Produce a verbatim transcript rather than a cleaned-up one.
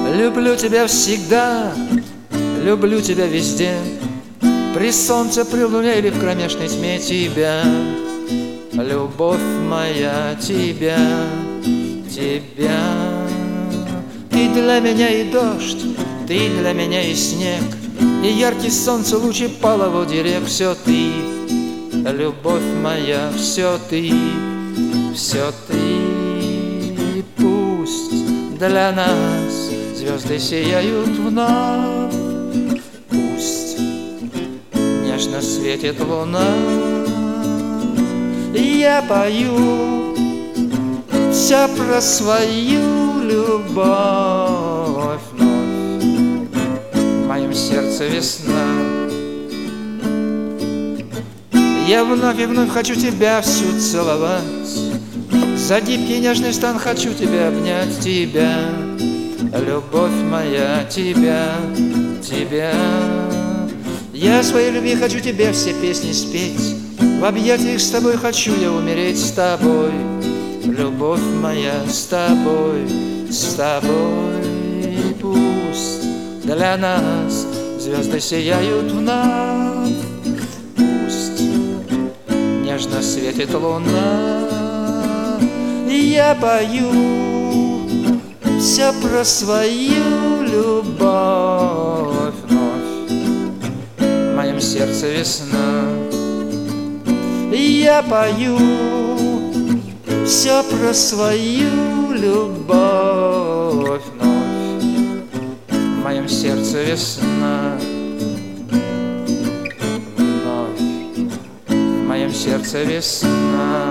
Люблю тебя всегда, люблю тебя везде, при солнце, при луне или в кромешной тьме тебя. Любовь моя, тебя, тебя. Ты для меня и дождь, ты для меня и снег, и яркий солнце луч и половодье рек. Все ты, любовь моя, все ты, все ты. Пусть для нас звезды сияют вновь, пусть нежно светит луна, и я пою все про свою любовь вновь. В моем сердце весна. Я вновь и вновь хочу тебя всю целовать, за гибкий нежный стан хочу тебя обнять, тебя, любовь моя, тебя, тебя. Я своей любви хочу тебе все песни спеть, в объятиях с тобой хочу я умереть с тобой. Любовь моя, с тобой, с тобой. Пусть для нас звезды сияют вновь, пусть нежно светит луна, и я пою все про свою любовь вновь. В моем сердце весна. И я пою все про свою любовь вновь. В моем сердце весна. Вновь в моем сердце весна.